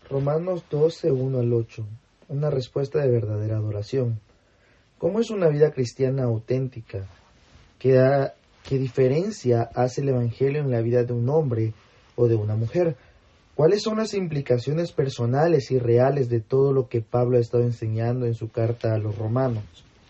Romanos 12, 1 al 8. Una respuesta de verdadera adoración. ¿Cómo es una vida cristiana auténtica? ¿Qué diferencia hace el Evangelio en la vida de un hombre o de una mujer? ¿Cuáles son las implicaciones personales y reales de todo lo que Pablo ha estado enseñando en su carta a los romanos?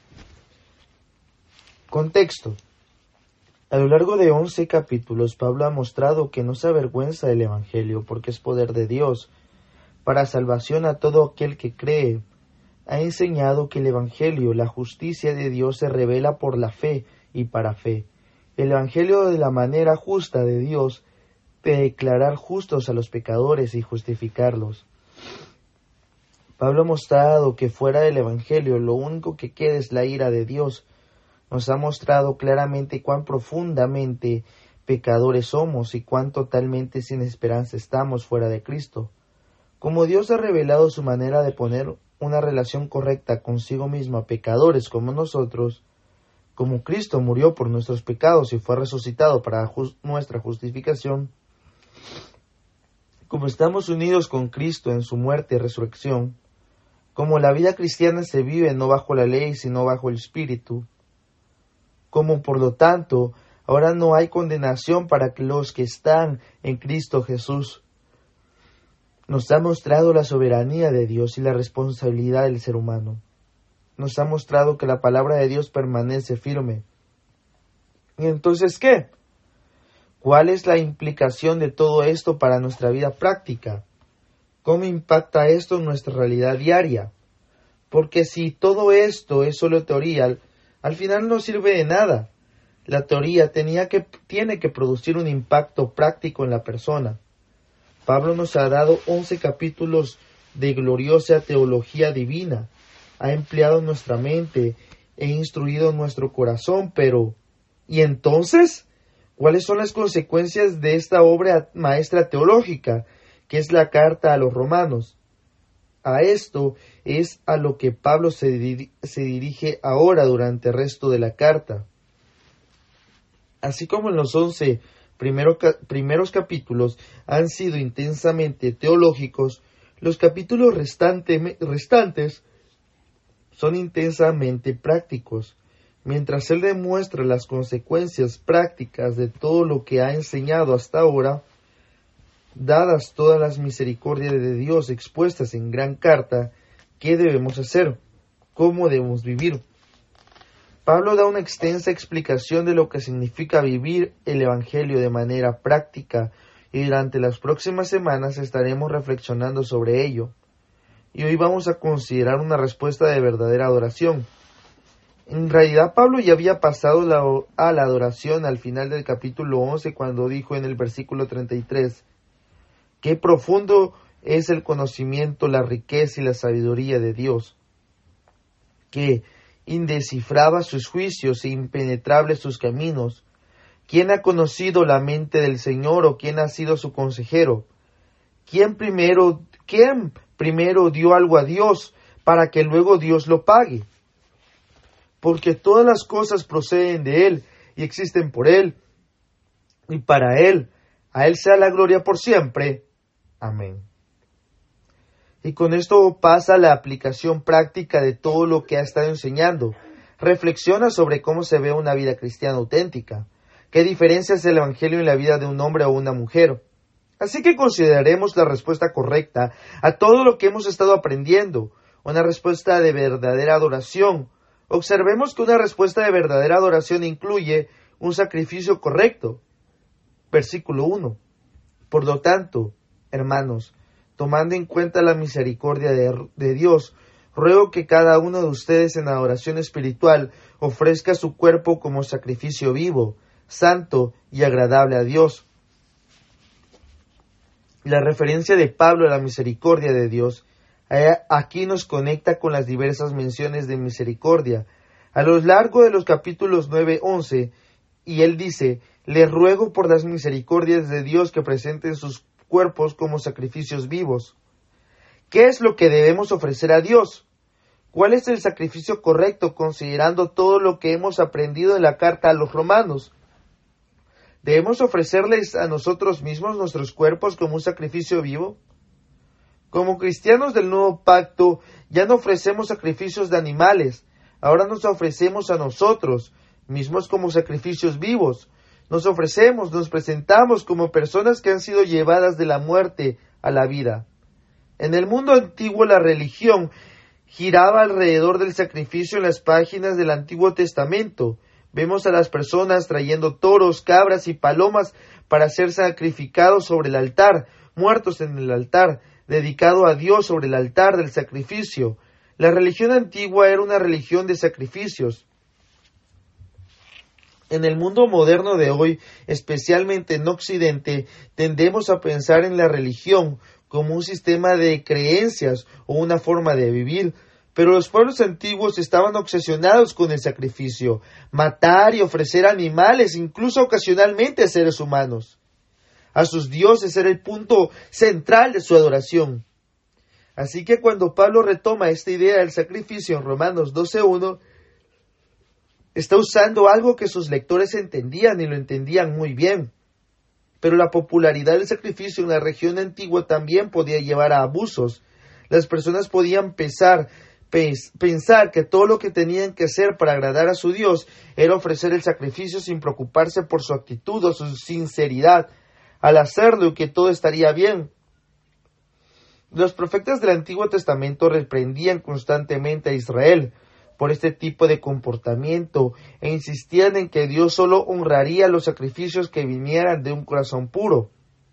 Contexto. A lo largo de 11 capítulos, Pablo ha mostrado que no se avergüenza del Evangelio porque es poder de Dios para salvación a todo aquel que cree. Ha enseñado que el Evangelio, la justicia de Dios, se revela por la fe y para fe. El Evangelio de la manera justa de Dios, de declarar justos a los pecadores y justificarlos. Pablo ha mostrado que fuera del Evangelio lo único que queda es la ira de Dios. Nos ha mostrado claramente cuán profundamente pecadores somos y cuán totalmente sin esperanza estamos fuera de Cristo. Como Dios ha revelado su manera de poner una relación correcta consigo mismo a pecadores como nosotros, como Cristo murió por nuestros pecados y fue resucitado para nuestra justificación, como estamos unidos con Cristo en su muerte y resurrección, como la vida cristiana se vive no bajo la ley sino bajo el Espíritu, como por lo tanto ahora no hay condenación para los que están en Cristo Jesús. Nos ha mostrado la soberanía de Dios y la responsabilidad del ser humano. Nos ha mostrado que la palabra de Dios permanece firme. ¿Y entonces qué? ¿Cuál es la implicación de todo esto para nuestra vida práctica? ¿Cómo impacta esto en nuestra realidad diaria? Porque si todo esto es solo teoría, al final no sirve de nada. La teoría tiene que producir un impacto práctico en la persona. Pablo nos ha dado 11 capítulos de gloriosa teología divina. Ha empleado nuestra mente e instruido nuestro corazón, pero ¿y entonces? ¿Cuáles son las consecuencias de esta obra maestra teológica, que es la carta a los romanos? A esto es a lo que Pablo se dirige ahora durante el resto de la carta. Así como en los 11 primeros capítulos han sido intensamente teológicos, los capítulos restantes son intensamente prácticos. Mientras él demuestra las consecuencias prácticas de todo lo que ha enseñado hasta ahora, dadas todas las misericordias de Dios expuestas en gran carta, ¿qué debemos hacer? ¿Cómo debemos vivir? Pablo da una extensa explicación de lo que significa vivir el Evangelio de manera práctica y durante las próximas semanas estaremos reflexionando sobre ello. Y hoy vamos a considerar una respuesta de verdadera adoración. En realidad Pablo ya había pasado a la adoración al final del capítulo 11 cuando dijo en el versículo 33, «Qué profundo es el conocimiento, la riqueza y la sabiduría de Dios, que indescifraba sus juicios e impenetrables sus caminos. ¿Quién ha conocido la mente del Señor o quién ha sido su consejero? ¿Quién primero dio algo a Dios para que luego Dios lo pague? Porque todas las cosas proceden de Él y existen por Él y para Él. A Él sea la gloria por siempre. Amén». Y con esto pasa la aplicación práctica de todo lo que ha estado enseñando. Reflexiona sobre cómo se ve una vida cristiana auténtica. ¿Qué diferencia es el Evangelio en la vida de un hombre o una mujer? Así que consideraremos la respuesta correcta a todo lo que hemos estado aprendiendo. Una respuesta de verdadera adoración. Observemos que una respuesta de verdadera adoración incluye un sacrificio correcto. Versículo 1. Por lo tanto, hermanos, tomando en cuenta la misericordia de Dios, ruego que cada uno de ustedes en adoración espiritual ofrezca su cuerpo como sacrificio vivo, santo y agradable a Dios. La referencia de Pablo a la misericordia de Dios aquí nos conecta con las diversas menciones de misericordia a lo largo de los capítulos 9-11, y él dice, les ruego por las misericordias de Dios que presenten sus cuerpos como sacrificios vivos. ¿Qué es lo que debemos ofrecer a Dios? ¿Cuál es el sacrificio correcto considerando todo lo que hemos aprendido en la carta a los romanos? ¿Debemos ofrecerles a nosotros mismos nuestros cuerpos como un sacrificio vivo? Como cristianos del nuevo pacto, ya no ofrecemos sacrificios de animales, ahora nos ofrecemos a nosotros mismos como sacrificios vivos. Nos presentamos como personas que han sido llevadas de la muerte a la vida. En el mundo antiguo la religión giraba alrededor del sacrificio en las páginas del Antiguo Testamento. Vemos a las personas trayendo toros, cabras y palomas para ser sacrificados sobre el altar, muertos en el altar, dedicado a Dios sobre el altar del sacrificio. La religión antigua era una religión de sacrificios. En el mundo moderno de hoy, especialmente en Occidente, tendemos a pensar en la religión como un sistema de creencias o una forma de vivir. Pero los pueblos antiguos estaban obsesionados con el sacrificio, matar y ofrecer animales, incluso ocasionalmente a seres humanos. A sus dioses era el punto central de su adoración. Así que cuando Pablo retoma esta idea del sacrificio en Romanos 12:1, está usando algo que sus lectores entendían y lo entendían muy bien. Pero la popularidad del sacrificio en la región antigua también podía llevar a abusos. Las personas podían pensar que todo lo que tenían que hacer para agradar a su Dios era ofrecer el sacrificio sin preocuparse por su actitud o su sinceridad al hacerlo y que todo estaría bien. Los profetas del Antiguo Testamento reprendían constantemente a Israel por este tipo de comportamiento e insistían en que Dios solo honraría los sacrificios que vinieran de un corazón puro.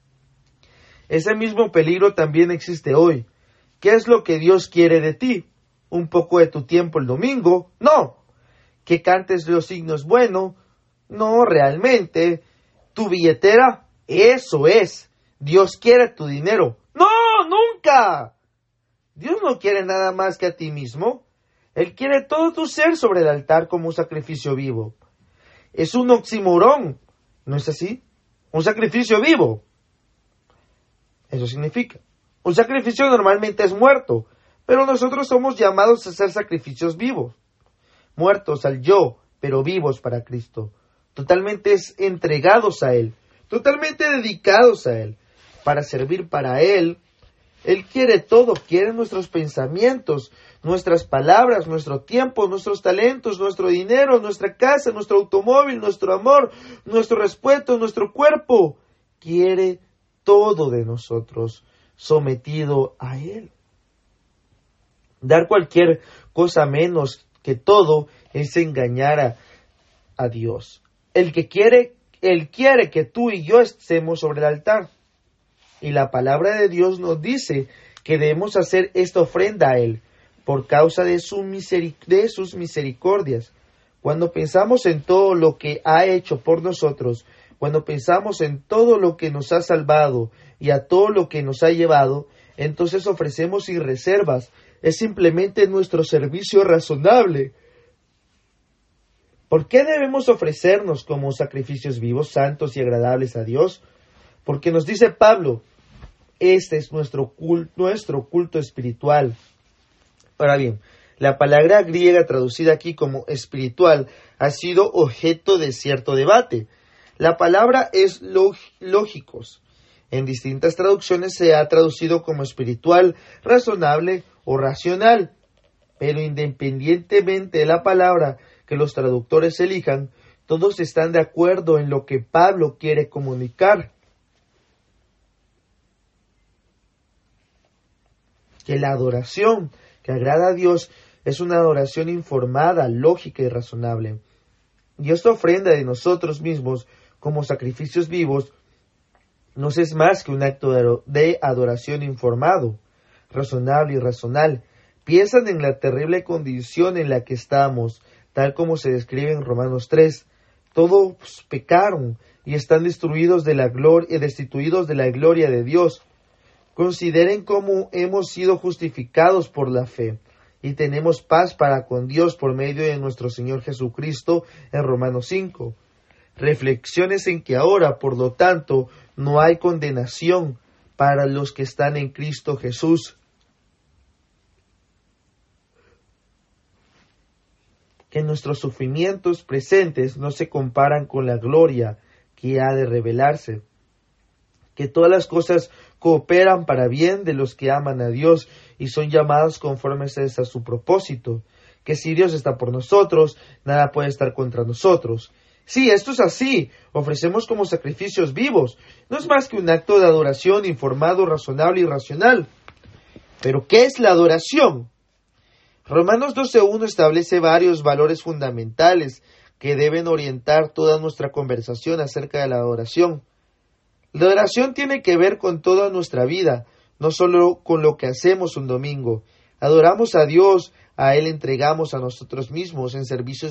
Ese mismo peligro también existe hoy. ¿Qué es lo que Dios quiere de ti? ¿Un poco de tu tiempo el domingo? No. ¿Que cantes los signos bueno? No, realmente. ¿Tu billetera? Eso es. Dios quiere tu dinero. ¡No, nunca! Dios no quiere nada más que a ti mismo. Él quiere todo tu ser sobre el altar como un sacrificio vivo. Es un oxímoron, ¿no es así? Un sacrificio vivo. Eso significa. Un sacrificio normalmente es muerto, pero nosotros somos llamados a ser sacrificios vivos. Muertos al yo, pero vivos para Cristo. Totalmente entregados a Él. Totalmente dedicados a Él. Para servir para Él. Él quiere todo, quiere nuestros pensamientos, nuestras palabras, nuestro tiempo, nuestros talentos, nuestro dinero, nuestra casa, nuestro automóvil, nuestro amor, nuestro respeto, nuestro cuerpo. Quiere todo de nosotros, sometido a Él. Dar cualquier cosa menos que todo es engañar a Dios. Él quiere que tú y yo estemos sobre el altar. Y la palabra de Dios nos dice que debemos hacer esta ofrenda a Él por causa de sus misericordias. Cuando pensamos en todo lo que ha hecho por nosotros, cuando pensamos en todo lo que nos ha salvado y a todo lo que nos ha llevado, entonces ofrecemos sin reservas. Es simplemente nuestro servicio razonable. ¿Por qué debemos ofrecernos como sacrificios vivos, santos y agradables a Dios? Porque nos dice Pablo, este es nuestro culto espiritual. Ahora bien, la palabra griega traducida aquí como espiritual ha sido objeto de cierto debate. La palabra es lógicos. En distintas traducciones se ha traducido como espiritual, razonable o racional. Pero independientemente de la palabra que los traductores elijan, todos están de acuerdo en lo que Pablo quiere comunicar. Que la adoración que agrada a Dios es una adoración informada, lógica y razonable. Y esta ofrenda de nosotros mismos como sacrificios vivos nos es más que un acto de adoración informado, razonable y racional. Piensan en la terrible condición en la que estamos, tal como se describe en Romanos 3. Todos pecaron y están destituidos de la gloria de Dios. Consideren cómo hemos sido justificados por la fe y tenemos paz para con Dios por medio de nuestro Señor Jesucristo en Romanos 5. Reflexiones en que ahora, por lo tanto, no hay condenación para los que están en Cristo Jesús. Que nuestros sufrimientos presentes no se comparan con la gloria que ha de revelarse. Que todas las cosas cooperan para bien de los que aman a Dios y son llamados conformes a su propósito. Que si Dios está por nosotros, nada puede estar contra nosotros. Sí, esto es así. Ofrecemos como sacrificios vivos. No es más que un acto de adoración informado, razonable y racional. ¿Pero qué es la adoración? Romanos 12.1 establece varios valores fundamentales que deben orientar toda nuestra conversación acerca de la adoración. La adoración tiene que ver con toda nuestra vida, no solo con lo que hacemos un domingo. Adoramos a Dios, a Él entregamos a nosotros mismos en servicio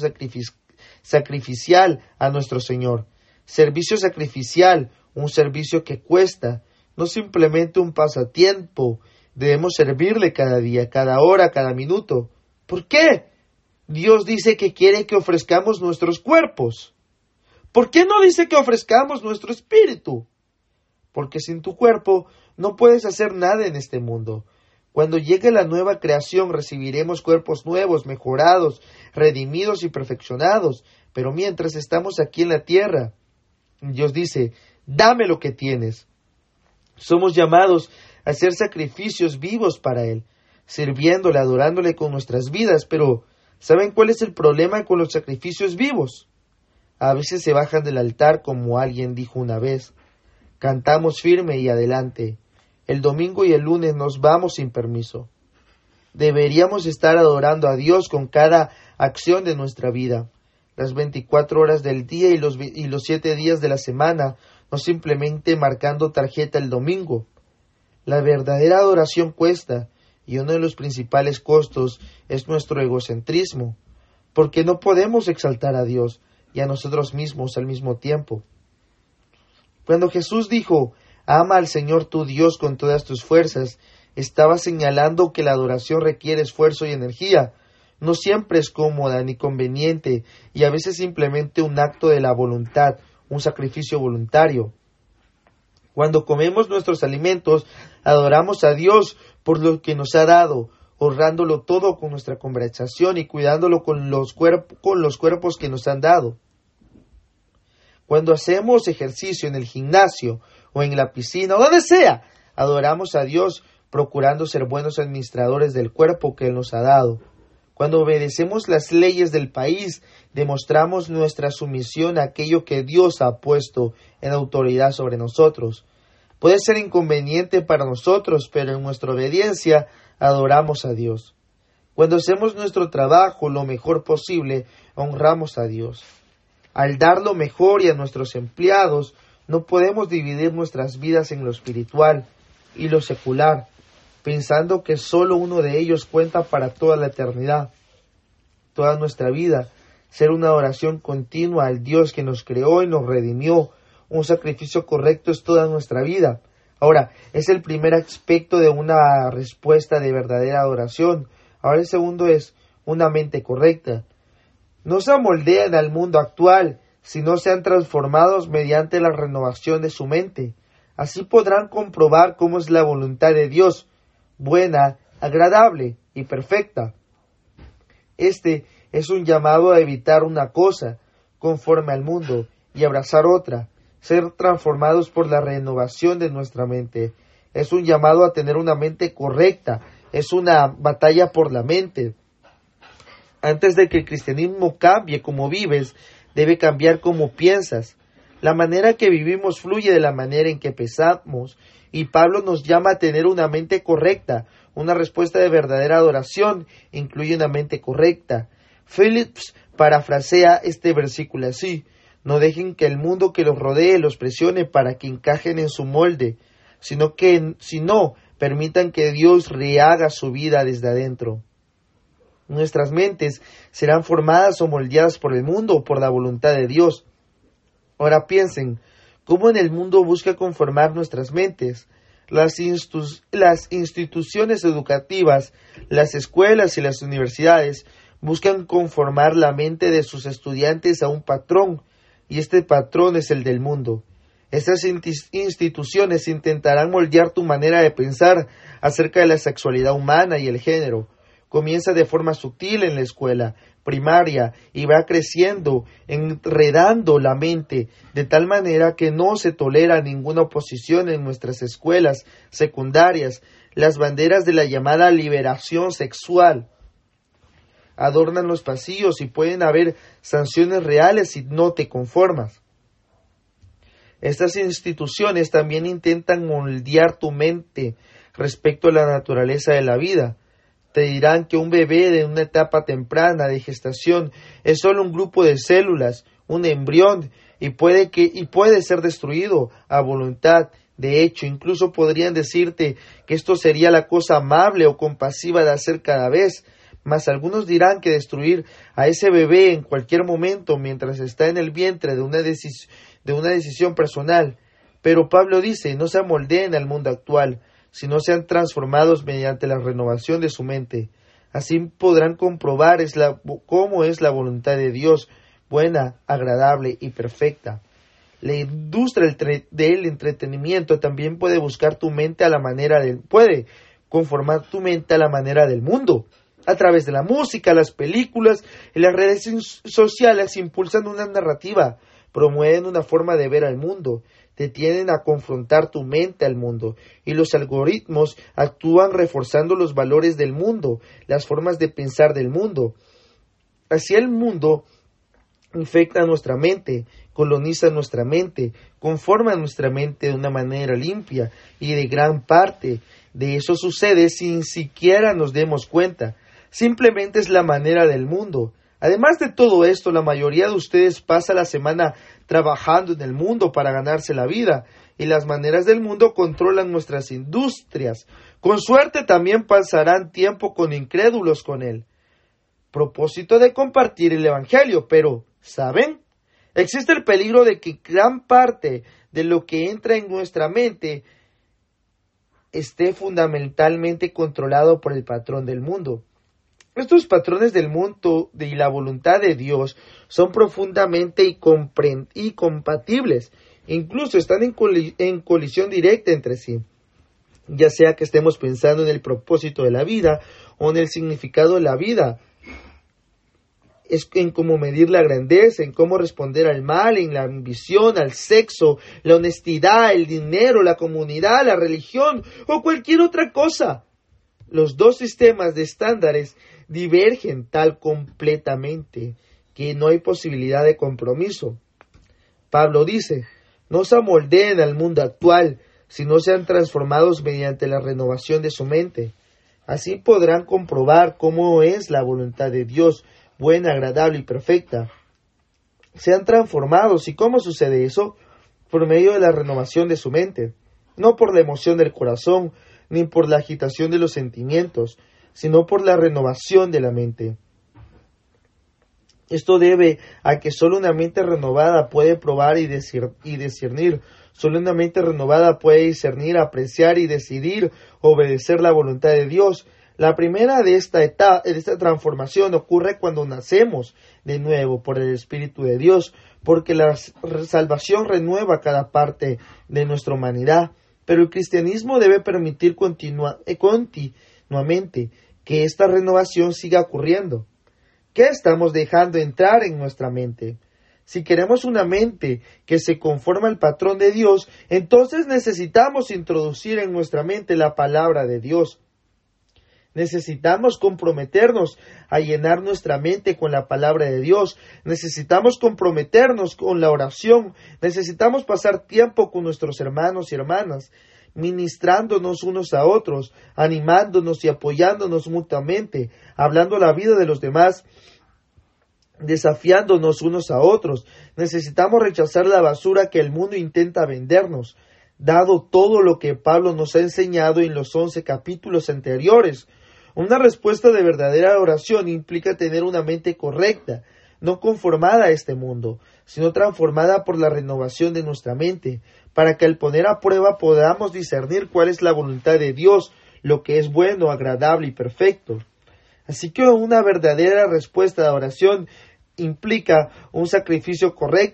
sacrificial a nuestro Señor. Servicio sacrificial, un servicio que cuesta, no simplemente un pasatiempo. Debemos servirle cada día, cada hora, cada minuto. ¿Por qué? Dios dice que quiere que ofrezcamos nuestros cuerpos. ¿Por qué no dice que ofrezcamos nuestro espíritu? Porque sin tu cuerpo no puedes hacer nada en este mundo. Cuando llegue la nueva creación recibiremos cuerpos nuevos, mejorados, redimidos y perfeccionados. Pero mientras estamos aquí en la tierra, Dios dice, dame lo que tienes. Somos llamados a hacer sacrificios vivos para Él, sirviéndole, adorándole con nuestras vidas. Pero, ¿saben cuál es el problema con los sacrificios vivos? A veces se bajan del altar, como alguien dijo una vez. Cantamos firme y adelante. El domingo y el lunes nos vamos sin permiso. Deberíamos estar adorando a Dios con cada acción de nuestra vida, las 24 horas del día y los 7 días de la semana, no simplemente marcando tarjeta el domingo. La verdadera adoración cuesta, y uno de los principales costos es nuestro egocentrismo, porque no podemos exaltar a Dios y a nosotros mismos al mismo tiempo. Cuando Jesús dijo, ama al Señor tu Dios con todas tus fuerzas, estaba señalando que la adoración requiere esfuerzo y energía. No siempre es cómoda ni conveniente, y a veces simplemente un acto de la voluntad, un sacrificio voluntario. Cuando comemos nuestros alimentos, adoramos a Dios por lo que nos ha dado, honrándolo todo con nuestra conversación y cuidándolo con los cuerpos que nos han dado. Cuando hacemos ejercicio en el gimnasio o en la piscina o donde sea, adoramos a Dios procurando ser buenos administradores del cuerpo que Él nos ha dado. Cuando obedecemos las leyes del país, demostramos nuestra sumisión a aquello que Dios ha puesto en autoridad sobre nosotros. Puede ser inconveniente para nosotros, pero en nuestra obediencia adoramos a Dios. Cuando hacemos nuestro trabajo lo mejor posible, honramos a Dios. Al dar lo mejor y a nuestros empleados, no podemos dividir nuestras vidas en lo espiritual y lo secular, pensando que solo uno de ellos cuenta para toda la eternidad. Toda nuestra vida, ser una oración continua al Dios que nos creó y nos redimió. Un sacrificio correcto es toda nuestra vida. Ahora, es el primer aspecto de una respuesta de verdadera adoración. Ahora el segundo es una mente correcta. No se amoldean al mundo actual, sino sean transformados mediante la renovación de su mente. Así podrán comprobar cómo es la voluntad de Dios, buena, agradable y perfecta. Este es un llamado a evitar una cosa conforme al mundo y abrazar otra, ser transformados por la renovación de nuestra mente. Es un llamado a tener una mente correcta, es una batalla por la mente. Antes de que el cristianismo cambie como vives, debe cambiar como piensas. La manera que vivimos fluye de la manera en que pensamos, y Pablo nos llama a tener una mente correcta. Una respuesta de verdadera adoración incluye una mente correcta. Phillips parafrasea este versículo así: no dejen que el mundo que los rodee los presione para que encajen en su molde, sino permitan que Dios rehaga su vida desde adentro. Nuestras mentes serán formadas o moldeadas por el mundo o por la voluntad de Dios. Ahora piensen, ¿cómo en el mundo busca conformar nuestras mentes? Las instituciones educativas, las escuelas y las universidades buscan conformar la mente de sus estudiantes a un patrón, y este patrón es el del mundo. Estas instituciones intentarán moldear tu manera de pensar acerca de la sexualidad humana y el género. Comienza de forma sutil en la escuela primaria y va creciendo, enredando la mente, de tal manera que no se tolera ninguna oposición en nuestras escuelas secundarias. Las banderas de la llamada liberación sexual adornan los pasillos y pueden haber sanciones reales si no te conformas. Estas instituciones también intentan moldear tu mente respecto a la naturaleza de la vida. Te dirán que un bebé de una etapa temprana de gestación es solo un grupo de células, un embrión, y puede ser destruido a voluntad. De hecho, incluso podrían decirte que esto sería la cosa amable o compasiva de hacer cada vez. Mas algunos dirán que destruir a ese bebé en cualquier momento mientras está en el vientre de una decisión personal. Pero Pablo dice, no se amoldeen al mundo actual, sino sean transformados mediante la renovación de su mente. Así podrán comprobar cómo es la voluntad de Dios, buena, agradable y perfecta. La industria del entretenimiento también puede conformar tu mente a la manera del mundo. A través de la música, las películas y las redes sociales impulsan una narrativa, promueven una forma de ver al mundo, te tienden a confrontar tu mente al mundo, y los algoritmos actúan reforzando los valores del mundo, las formas de pensar del mundo. Así el mundo infecta nuestra mente, coloniza nuestra mente, conforma nuestra mente de una manera limpia, y de gran parte de eso sucede sin siquiera nos demos cuenta. Simplemente es la manera del mundo. Además de todo esto, la mayoría de ustedes pasa la semana trabajando en el mundo para ganarse la vida, y las maneras del mundo controlan nuestras industrias. Con suerte también pasarán tiempo con incrédulos con él. Propósito de compartir el Evangelio, pero, ¿saben? Existe el peligro de que gran parte de lo que entra en nuestra mente esté fundamentalmente controlado por el patrón del mundo. Estos patrones del mundo y la voluntad de Dios son profundamente incompatibles, incluso están en colisión directa entre sí, ya sea que estemos pensando en el propósito de la vida o en el significado de la vida, es en cómo medir la grandeza, en cómo responder al mal, en la ambición, al sexo, la honestidad, el dinero, la comunidad, la religión o cualquier otra cosa. Los dos sistemas de estándares divergen tal completamente que no hay posibilidad de compromiso. Pablo dice, no se amoldeen al mundo actual, sino sean transformados mediante la renovación de su mente. Así podrán comprobar cómo es la voluntad de Dios, buena, agradable y perfecta. Sean transformados. ¿Y cómo sucede eso? Por medio de la renovación de su mente, no por la emoción del corazón, ni por la agitación de los sentimientos, sino por la renovación de la mente. Esto debe a que solo una mente renovada puede probar y discernir. Solo una mente renovada puede discernir, apreciar y decidir obedecer la voluntad de Dios. La primera de esta transformación ocurre cuando nacemos de nuevo por el Espíritu de Dios, porque la salvación renueva cada parte de nuestra humanidad. Pero el cristianismo debe permitir continuamente que esta renovación siga ocurriendo. ¿Qué estamos dejando entrar en nuestra mente? Si queremos una mente que se conforma al patrón de Dios, entonces necesitamos introducir en nuestra mente la palabra de Dios. Necesitamos comprometernos a llenar nuestra mente con la palabra de Dios. Necesitamos comprometernos con la oración. Necesitamos pasar tiempo con nuestros hermanos y hermanas, ministrándonos unos a otros, animándonos y apoyándonos mutuamente, hablando la vida de los demás, desafiándonos unos a otros. Necesitamos rechazar la basura que el mundo intenta vendernos, dado todo lo que Pablo nos ha enseñado en los 11 capítulos anteriores. Una respuesta de verdadera oración implica tener una mente correcta, no conformada a este mundo, sino transformada por la renovación de nuestra mente, para que al poner a prueba podamos discernir cuál es la voluntad de Dios, lo que es bueno, agradable y perfecto. Así que una verdadera respuesta de oración implica un sacrificio correcto,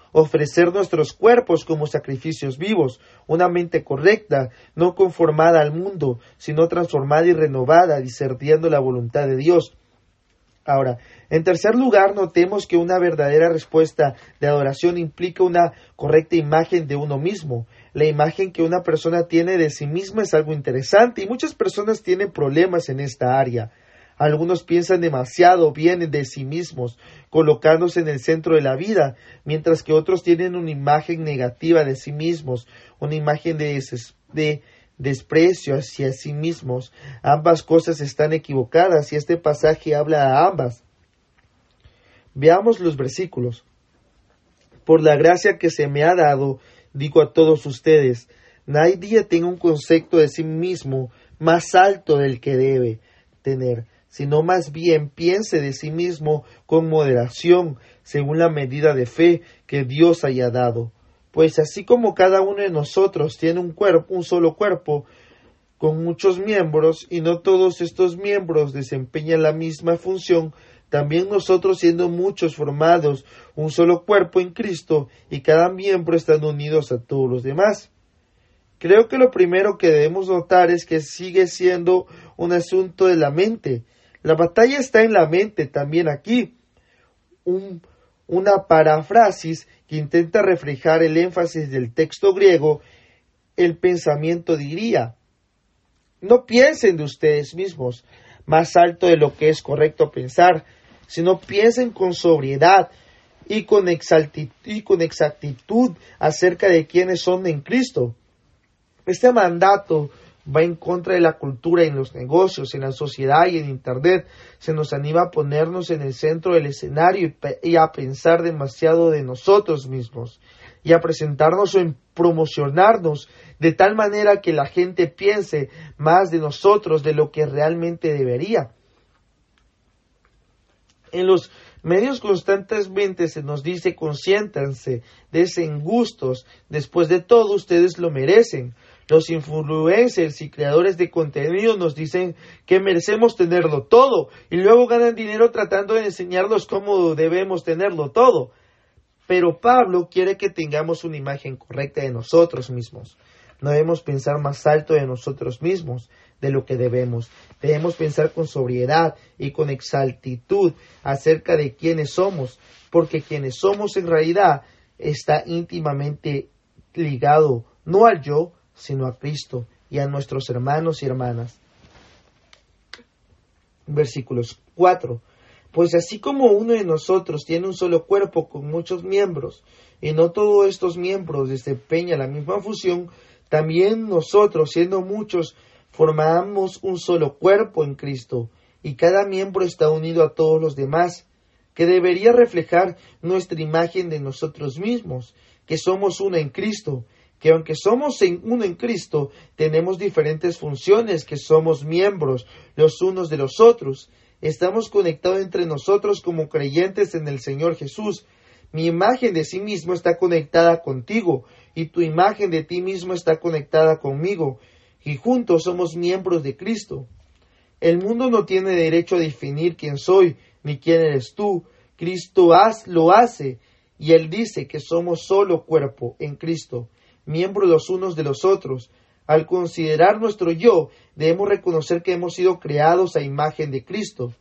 ofrecer nuestros cuerpos como sacrificios vivos, una mente correcta, no conformada al mundo, sino transformada y renovada, discerniendo la voluntad de Dios. Ahora, en tercer lugar, notemos que una verdadera respuesta de adoración implica una correcta imagen de uno mismo. La imagen que una persona tiene de sí misma es algo interesante y muchas personas tienen problemas en esta área. Algunos piensan demasiado bien de sí mismos, colocándose en el centro de la vida, mientras que otros tienen una imagen negativa de sí mismos, una imagen de desprecio hacia sí mismos. Ambas cosas están equivocadas y este pasaje habla a ambas. Veamos los versículos. Por la gracia que se me ha dado, digo a todos ustedes, nadie tenga un concepto de sí mismo más alto del que debe tener, sino más bien piense de sí mismo con moderación, según la medida de fe que Dios haya dado. Pues así como cada uno de nosotros tiene un solo cuerpo, con muchos miembros, y no todos estos miembros desempeñan la misma función, también nosotros, siendo muchos, formados un solo cuerpo en Cristo, y cada miembro están unidos a todos los demás. Creo que lo primero que debemos notar es que sigue siendo un asunto de la mente. La batalla está en la mente también aquí. Una paráfrasis que intenta reflejar el énfasis del texto griego, el pensamiento diría: no piensen de ustedes mismos más alto de lo que es correcto pensar, sino piensen con sobriedad y con exactitud acerca de quiénes son en Cristo. Este mandato va en contra de la cultura en los negocios, en la sociedad y en Internet. Se nos anima a ponernos en el centro del escenario y a pensar demasiado de nosotros mismos y a presentarnos o en promocionarnos de tal manera que la gente piense más de nosotros de lo que realmente debería. En los medios constantemente se nos dice: consiéntanse, desen gustos, después de todo ustedes lo merecen. Los influencers y creadores de contenido nos dicen que merecemos tenerlo todo y luego ganan dinero tratando de enseñarnos cómo debemos tenerlo todo. Pero Pablo quiere que tengamos una imagen correcta de nosotros mismos. No debemos pensar más alto de nosotros mismos de lo que debemos. Debemos pensar con sobriedad y con exactitud acerca de quiénes somos, porque quienes somos en realidad está íntimamente ligado no al yo, sino a Cristo y a nuestros hermanos y hermanas. Versículos 4. Pues así como uno de nosotros tiene un solo cuerpo con muchos miembros, y no todos estos miembros desempeñan la misma función, también nosotros, siendo muchos, formamos un solo cuerpo en Cristo, y cada miembro está unido a todos los demás, que debería reflejar nuestra imagen de nosotros mismos, que somos uno en Cristo, que aunque somos uno en Cristo, tenemos diferentes funciones, que somos miembros los unos de los otros. Estamos conectados entre nosotros como creyentes en el Señor Jesús. Mi imagen de sí mismo está conectada contigo, y tu imagen de ti mismo está conectada conmigo, y juntos somos miembros de Cristo. El mundo no tiene derecho a definir quién soy, ni quién eres tú. Cristo lo hace, y Él dice que somos solo cuerpo en Cristo, miembros los unos de los otros. Al considerar nuestro yo, debemos reconocer que hemos sido creados a imagen de Cristo.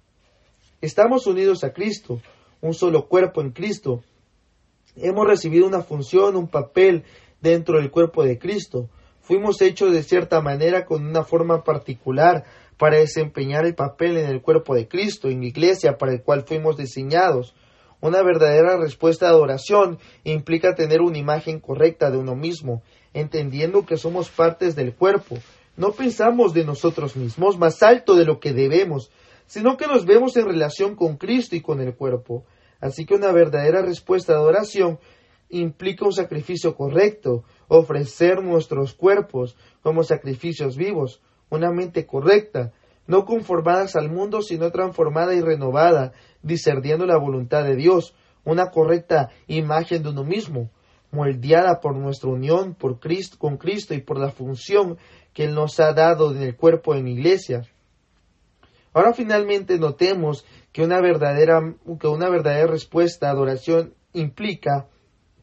Estamos unidos a Cristo, un solo cuerpo en Cristo. Hemos recibido una función, un papel dentro del cuerpo de Cristo. Fuimos hechos de cierta manera con una forma particular para desempeñar el papel en el cuerpo de Cristo, en la iglesia para el cual fuimos diseñados. Una verdadera respuesta de adoración implica tener una imagen correcta de uno mismo, entendiendo que somos partes del cuerpo. No pensamos de nosotros mismos más alto de lo que debemos, sino que nos vemos en relación con Cristo y con el cuerpo. Así que una verdadera respuesta de adoración implica un sacrificio correcto, ofrecer nuestros cuerpos como sacrificios vivos, una mente correcta, no conformadas al mundo, sino transformada y renovada, discerniendo la voluntad de Dios, una correcta imagen de uno mismo, moldeada por nuestra unión con Cristo y por la función que Él nos ha dado en el cuerpo en la iglesia. Ahora finalmente notemos que una verdadera respuesta a adoración implica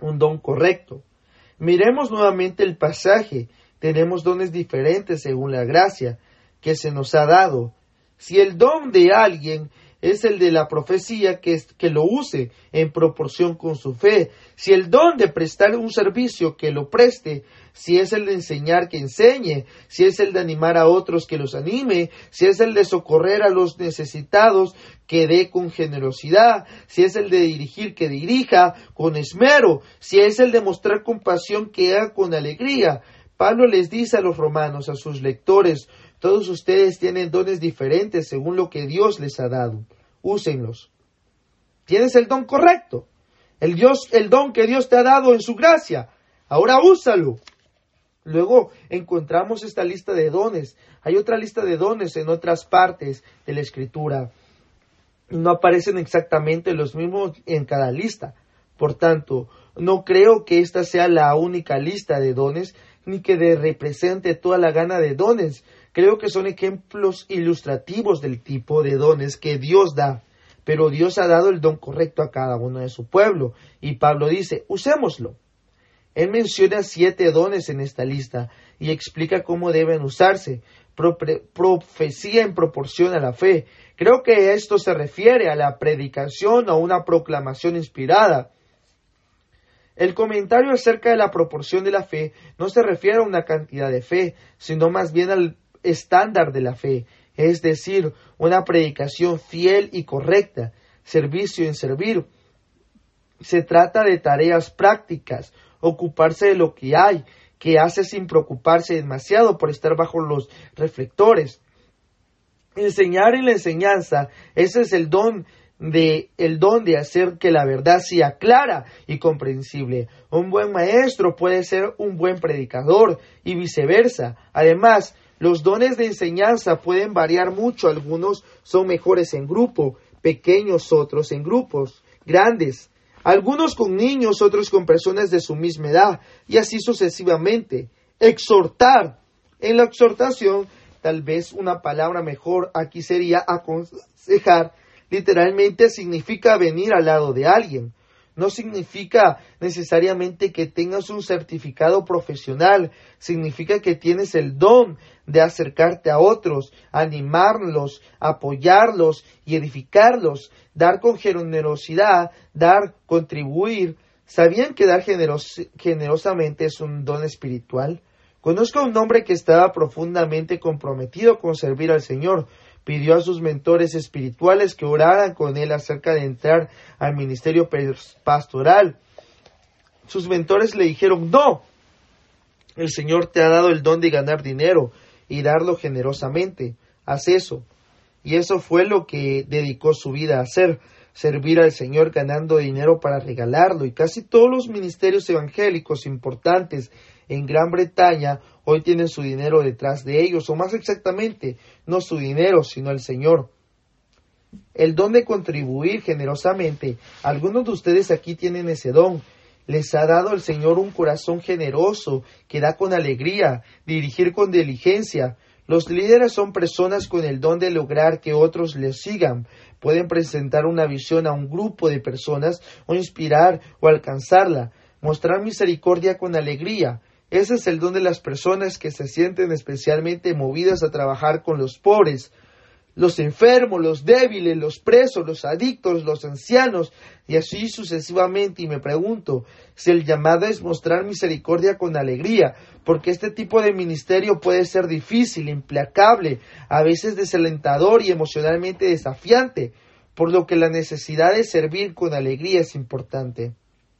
un don correcto. Miremos nuevamente el pasaje. Tenemos dones diferentes según la gracia que se nos ha dado. Si el don de alguien es el de la profecía, que lo use en proporción con su fe. Si el don de prestar un servicio, que lo preste. Si es el de enseñar, que enseñe. Si es el de animar a otros, que los anime. Si es el de socorrer a los necesitados, que dé con generosidad. Si es el de dirigir, que dirija con esmero. Si es el de mostrar compasión, que haga con alegría. Pablo les dice a los romanos, a sus lectores: todos ustedes tienen dones diferentes según lo que Dios les ha dado. Úsenlos. Tienes el don correcto. El don que Dios te ha dado en su gracia. Ahora úsalo. Luego encontramos esta lista de dones. Hay otra lista de dones en otras partes de la Escritura. No aparecen exactamente los mismos en cada lista. Por tanto, no creo que esta sea la única lista de dones, ni que represente toda la gama de dones. Creo que son ejemplos ilustrativos del tipo de dones que Dios da. Pero Dios ha dado el don correcto a cada uno de su pueblo. Y Pablo dice, usémoslo. Él menciona 7 dones en esta lista y explica cómo deben usarse. Profecía en proporción a la fe. Creo que esto se refiere a la predicación o una proclamación inspirada. El comentario acerca de la proporción de la fe no se refiere a una cantidad de fe, sino más bien al estándar de la fe, es decir, una predicación fiel y correcta, servicio en servir. Se trata de tareas prácticas, ocuparse de lo que hay, que hace sin preocuparse demasiado por estar bajo los reflectores. Enseñar en la enseñanza, ese es el don de hacer que la verdad sea clara y comprensible. Un buen maestro puede ser un buen predicador y viceversa. Además, los dones de enseñanza pueden variar mucho. Algunos son mejores en grupo, pequeños, otros en grupos grandes. Algunos con niños, otros con personas de su misma edad, y así sucesivamente. Exhortar. En la exhortación, tal vez una palabra mejor aquí sería aconsejar. Literalmente significa venir al lado de alguien. No significa necesariamente que tengas un certificado profesional. Significa que tienes el don de acercarte a otros, animarlos, apoyarlos y edificarlos. Dar con generosidad, contribuir. ¿Sabían que dar generosamente es un don espiritual? Conozco a un hombre que estaba profundamente comprometido con servir al Señor. Pidió a sus mentores espirituales que oraran con él acerca de entrar al ministerio pastoral. Sus mentores le dijeron, no, el Señor te ha dado el don de ganar dinero y darlo generosamente. Haz eso. Y eso fue lo que dedicó su vida a hacer, servir al Señor ganando dinero para regalarlo. Y casi todos los ministerios evangélicos importantes en Gran Bretaña hoy tienen su dinero detrás de ellos, o más exactamente, no su dinero, sino el Señor. El don de contribuir generosamente. Algunos de ustedes aquí tienen ese don. Les ha dado el Señor un corazón generoso que da con alegría, dirigir con diligencia. Los líderes son personas con el don de lograr que otros les sigan. Pueden presentar una visión a un grupo de personas o inspirar o alcanzarla. Mostrar misericordia con alegría. Ese es el don de las personas que se sienten especialmente movidas a trabajar con los pobres, los enfermos, los débiles, los presos, los adictos, los ancianos, y así sucesivamente. Y me pregunto si el llamado es mostrar misericordia con alegría, porque este tipo de ministerio puede ser difícil, implacable, a veces desalentador y emocionalmente desafiante, por lo que la necesidad de servir con alegría es importante.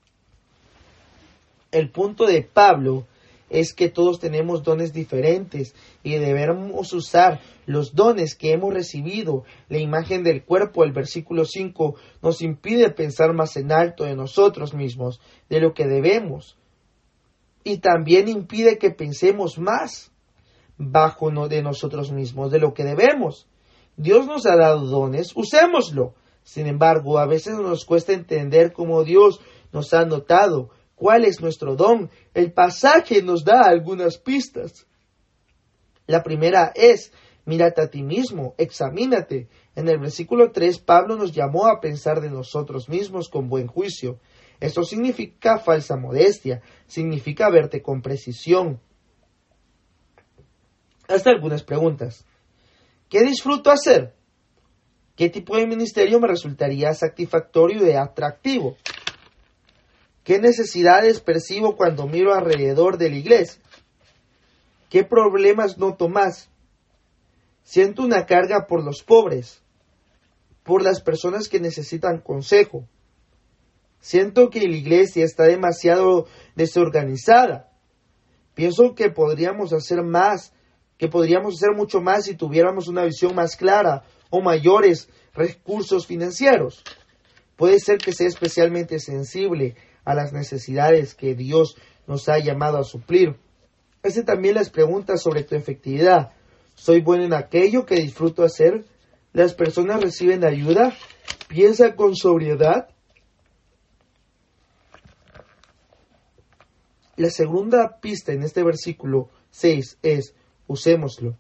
El punto de Pablo es que todos tenemos dones diferentes y debemos usar los dones que hemos recibido. La imagen del cuerpo, el versículo 5, nos impide pensar más en alto de nosotros mismos, de lo que debemos. Y también impide que pensemos más bajo de nosotros mismos, de lo que debemos. Dios nos ha dado dones, usémoslo. Sin embargo, a veces nos cuesta entender cómo Dios nos ha notado. ¿Cuál es nuestro don? El pasaje nos da algunas pistas. La primera es, mírate a ti mismo, examínate. En el versículo 3, Pablo nos llamó a pensar de nosotros mismos con buen juicio. Esto significa falsa modestia, significa verte con precisión. Hasta algunas preguntas. ¿Qué disfruto hacer? ¿Qué tipo de ministerio me resultaría satisfactorio y atractivo? ¿Qué necesidades percibo cuando miro alrededor de la iglesia? ¿Qué problemas noto más? Siento una carga por los pobres, por las personas que necesitan consejo. Siento que la iglesia está demasiado desorganizada. Pienso que podríamos hacer más, que podríamos hacer mucho más si tuviéramos una visión más clara o mayores recursos financieros. Puede ser que sea especialmente sensible a las necesidades que Dios nos ha llamado a suplir. Hace también las preguntas sobre tu efectividad. ¿Soy bueno en aquello que disfruto hacer? ¿Las personas reciben ayuda? ¿Piensa con sobriedad? La segunda pista en este versículo 6 es: usémoslo.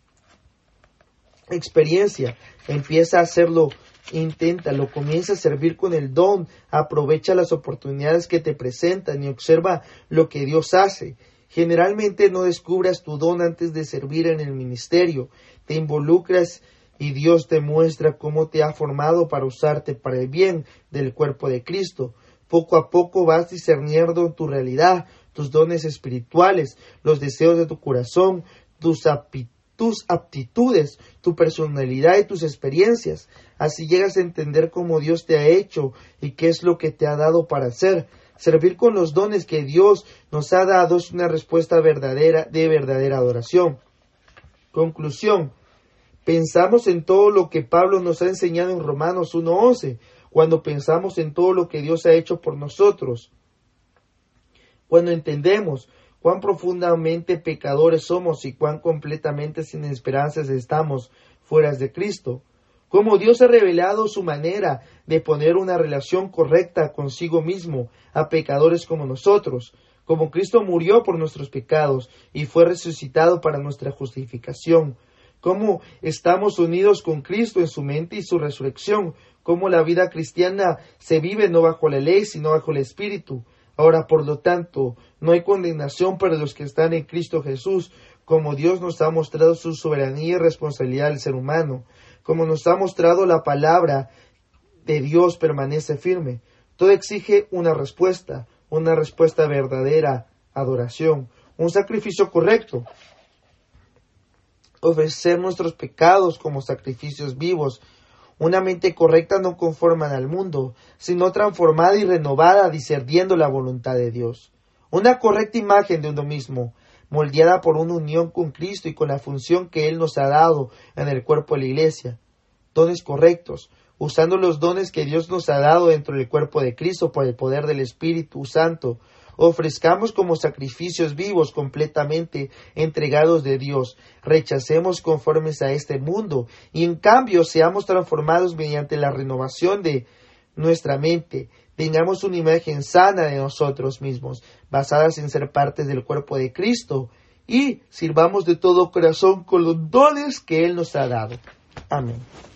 Experiencia. Empieza a hacerlo, inténtalo, comienza a servir con el don, aprovecha las oportunidades que te presentan y observa lo que Dios hace. Generalmente no descubras tu don antes de servir en el ministerio. Te involucras y Dios te muestra cómo te ha formado para usarte para el bien del cuerpo de Cristo. Poco a poco vas discerniendo tu realidad, tus dones espirituales, los deseos de tu corazón, tus aptitudes, tu personalidad y tus experiencias. Así llegas a entender cómo Dios te ha hecho y qué es lo que te ha dado para hacer. Servir con los dones que Dios nos ha dado es una respuesta verdadera adoración. Conclusión. Pensamos en todo lo que Pablo nos ha enseñado en Romanos 1:11, cuando pensamos en todo lo que Dios ha hecho por nosotros. Cuando entendemos cuán profundamente pecadores somos y cuán completamente sin esperanzas estamos fuera de Cristo. Cómo Dios ha revelado su manera de poner una relación correcta consigo mismo a pecadores como nosotros. Como Cristo murió por nuestros pecados y fue resucitado para nuestra justificación. Cómo estamos unidos con Cristo en su mente y su resurrección. Cómo la vida cristiana se vive no bajo la ley, sino bajo el Espíritu. Ahora, por lo tanto, no hay condenación para los que están en Cristo Jesús, como Dios nos ha mostrado su soberanía y responsabilidad al ser humano, como nos ha mostrado la palabra de Dios permanece firme. Todo exige una respuesta verdadera, adoración, un sacrificio correcto. Ofrecer nuestros pecados como sacrificios vivos. Una mente correcta no conforman al mundo, sino transformada y renovada, discerniendo la voluntad de Dios. Una correcta imagen de uno mismo, moldeada por una unión con Cristo y con la función que Él nos ha dado en el cuerpo de la iglesia. Dones correctos, usando los dones que Dios nos ha dado dentro del cuerpo de Cristo por el poder del Espíritu Santo. Ofrezcamos como sacrificios vivos completamente entregados de Dios. Rechacemos conformes a este mundo y en cambio seamos transformados mediante la renovación de nuestra mente. Tengamos una imagen sana de nosotros mismos, basadas en ser partes del cuerpo de Cristo, y sirvamos de todo corazón con los dones que Él nos ha dado. Amén.